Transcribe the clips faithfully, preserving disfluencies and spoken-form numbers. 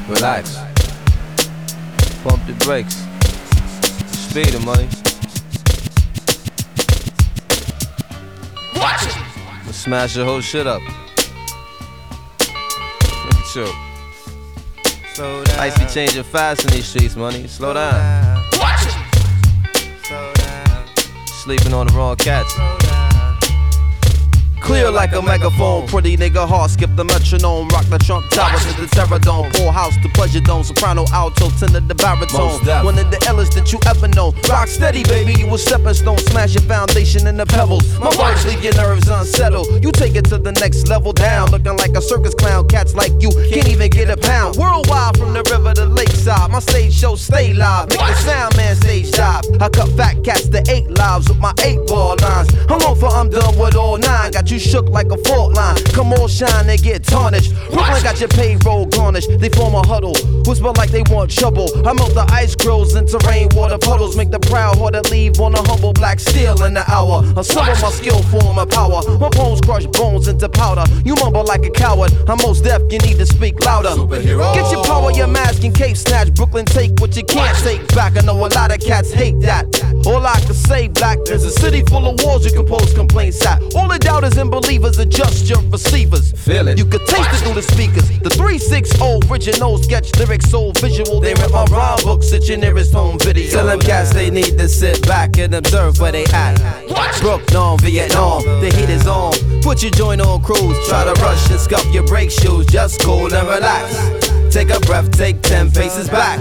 Relax. Pump the brakes. Speed of money. Watch it. I'ma smash the whole shit up. Chill. Slow down. Lights be changing fast in these streets, money. Slow down. Watch it. Slow down. Sleeping on the wrong cats. Slow down. Clear like a megaphone, pretty nigga heart, skip the metronome, rock the trump tower to the terror dome, poor house to pleasure dome, soprano, alto, tenor, the baritone, one of the illest that you ever know. Rock steady, baby, you a stepping stone, smash your foundation in the pebbles. My words leave your nerves unsettled. You take it to the next level down, looking like a circus clown. Cats like you can't even get a pound. Worldwide from the river to lakeside, my stage show stay live. Make the sound man stage dive. I cut fat cats to eight lives with my eight ball lines. I'm on for I'm done with all nine. Got you shook like a fault line. Come on, shine and get tarnished. Brooklyn got your payroll garnished. They form a huddle, whisper like they want trouble. I melt the ice grills into rainwater puddles. Make the proud harder leave on a humble black steel in the hour. A some of my skill form of power. My bones crush bones into powder. You mumble like a coward. I'm most deaf, you need to speak louder. Superhero. Get your power, your mask and cape snatch. Brooklyn take what you can't take back. I know a lot of cats hate that. All I can say, black, there's a city full of walls you can post complaints at. All the doubters and believers adjust your receivers. Feel it. You could taste it through the speakers. The three sixty original sketch lyrics so visual. They rip my rhyme books at your nearest home video. Tell them cats they need to sit back and observe where they at. Brooklyn, Vietnam, the heat is on. Put your joint on cruise. Try to rush and scuff your brake shoes. Just cool and relax. Take a breath, take ten paces back.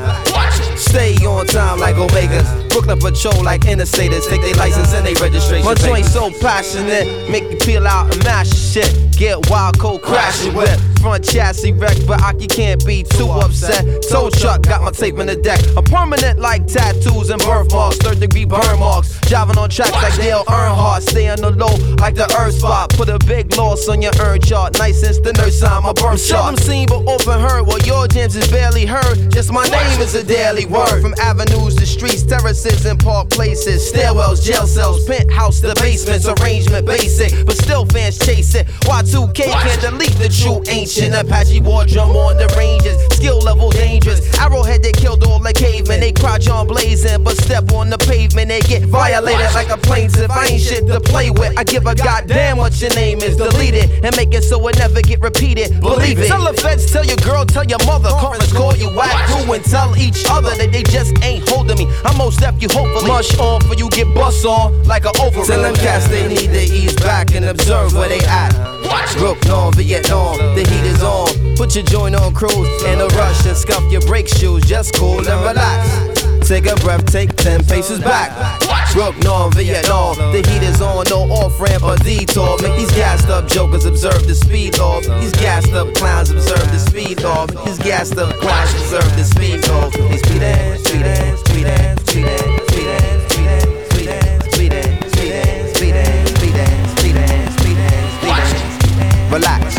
Stay on time like Omegas. Brooklyn patrol like interstaters. Take their license and they registration. My joint so passionate, make you peel out and mash your shit. Get wild, cold, crash your whip. Front chassis wreck, but Aki can't be too upset. Tow truck, got my tape in the deck. I'm permanent like tattoos and birthmarks. Third degree burn marks. Driving on tracks like Dale Earnhardt. Stay on the low like the earth spot. Put a big loss on your earn chart. Nice since the nurse sign my birth chart. Seldom seen but often heard. Well, your jams is barely heard. Just my name is a daily word. From avenues to streets, terraces and park places. Stairwells, jail cells, penthouse to basements. Arrangement basic, but still fans chase it. Y two K can't delete the true ancient. Apache war drum on the ranges. Skill level dangerous. Arrowhead they killed all the cavemen. They crotch on blazing, but step on the pavement. They get violated like a plaintiff. I ain't shit to play with. I give a goddamn what your name is. Delete it and make it so it never get repeated. Believe it. Tell the feds, tell your girl, tell your mother. Conference call you whack through and tell each other that they just ain't holding me. I'm most deaf, you hopefully mush on for you get bust on like an over. Tell them cats they need to ease back and observe where they at. Brooklyn, Vietnam, the heat is on. Put your joint on cruise in a rush and scuff your brake shoes. Just cool and relax. Take a breath, take ten paces back. Brooklyn, Vietnam, the heat is on. No off ramp or detour. Make these gassed up jokers observe the speed off. These gassed up clowns observe the speed off. These gassed up clowns observe the speed off. They speedin', speedin', speedin', speedin', speedin', speedin', speedin', speedin', speedin', speedin', speedin', speedin', speedin', speedin'. Relax.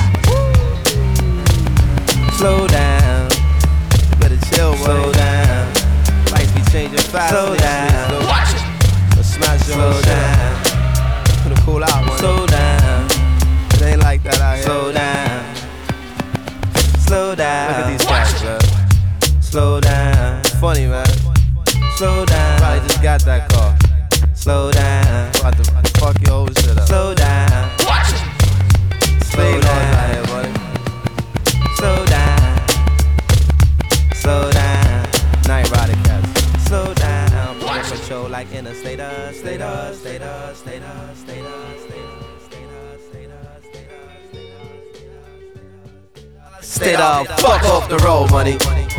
Slow down. Better chill, slow down. Lights be changing fast. Slow down. Watch it. Let's smash your Slow down. Put a cool out one. Slow down. It ain't like that out here. Slow down. Slow down. Look at these cats, man. Slow down. Funny, man. Slow down. Probably just got that car. Slow down. About to fuck your whole shit up. Slow down. Watch it. Slow down out here, buddy. Slow down. Slow down. Night rider cats. Slow down. Watch control like interstate us, state us, state us, state us, state us, state us, state us, state us, state us, state us, state us, state us. Stay the fuck off the road, money.